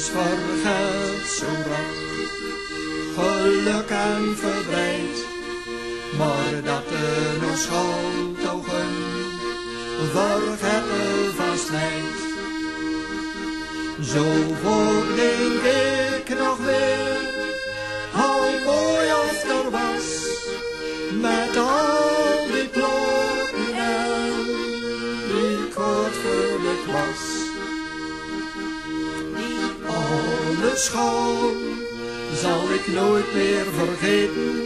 alles vergaat zo rap, geluk en verdriet, maar dat nog schaltogen vergeten vast niet. Zo denk ik nog weer, hoe mooi of er was, met al die platen en die kort voor de klas. Alle school zal ik nooit meer vergeten,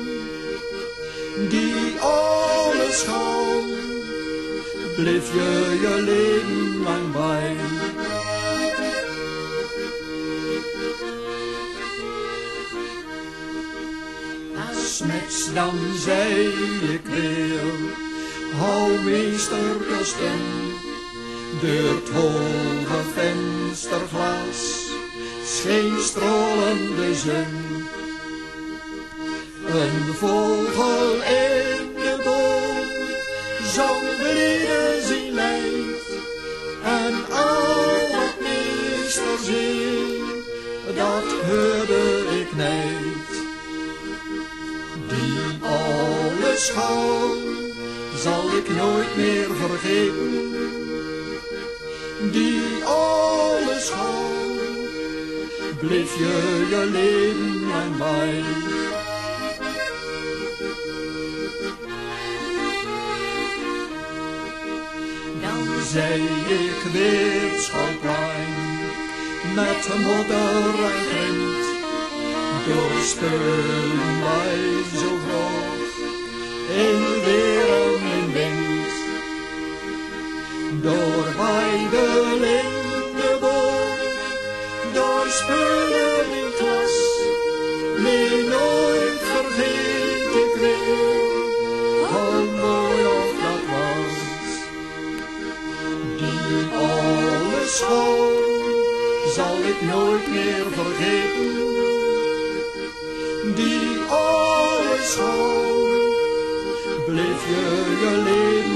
die alle school bleef je leven lang bij. Smits dan zei ik weer, hou meester kusten, door het hoge vensterglas scheen stralende zon. Een vogel in de boom zong beneden zijn leed, en al wat meester zei, dat hoorde ik niet. Die alle school zal ik nooit meer vergeten, die alle school bleef je leven lang bij. Dan zei ik weer het schoolplein, met modder en grind, doorspelen wij zo groot in weer en in wind. Door bij de lindeboom, doorspelen in klas, nee nooit vergeet ik weer, hoe mooi of dat was. Die alle school zal ik nooit meer vergeten, die alle school bleef je leven